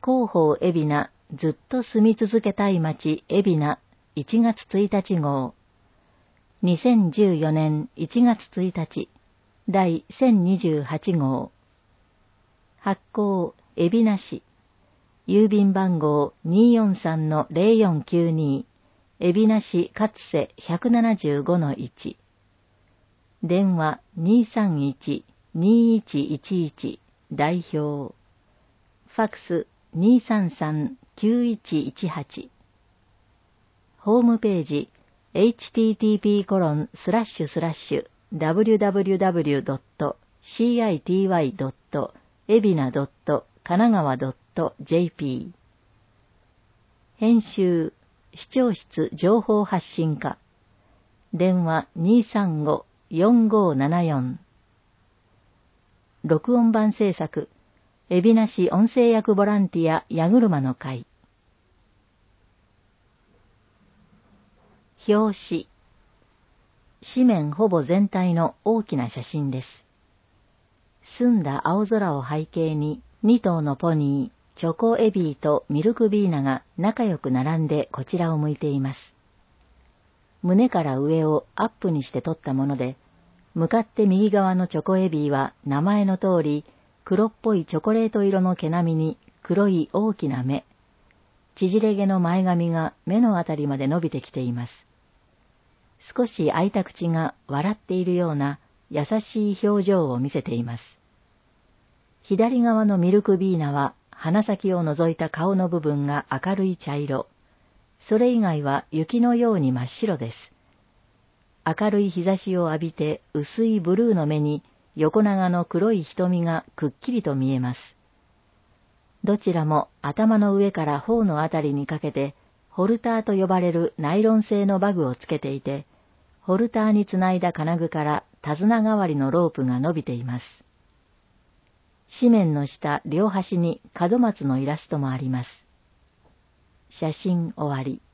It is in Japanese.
広報海老名ずっと住み続けたい町海老名1月1日号。2014年1月1日第1028号。発行海老名市。郵便番号 243-0492 海老名市勝瀬 175-1。電話 231-2111 代表。ファクス 233-9118。ホームページ http://www.city.ebina.kanagawa.jp。 編集視聴室情報発信課。電話 235-4574。録音版制作海老名市音声訳ボランティア矢車の会。表紙。紙面ほぼ全体の大きな写真です。澄んだ青空を背景に2頭のポニー、チョコエビーとミルクビーナが仲良く並んでこちらを向いています。胸から上をアップにして撮ったもので、向かって右側のチョコエビーは名前の通り黒っぽいチョコレート色の毛並みに黒い大きな目、縮れ毛の前髪が目のあたりまで伸びてきています。少し開いた口が笑っているような優しい表情を見せています。左側のミルクビーナは鼻先を除いた顔の部分が明るい茶色。それ以外は雪のように真っ白です。明るい日差しを浴びて薄いブルーの目に横長の黒い瞳がくっきりと見えます。どちらも頭の上から頬のあたりにかけてホルターと呼ばれるナイロン製のバグをつけていて、ホルターにつないだ金具から手綱代わりのロープが伸びています。紙面の下両端に門松のイラストもあります。写真終わり。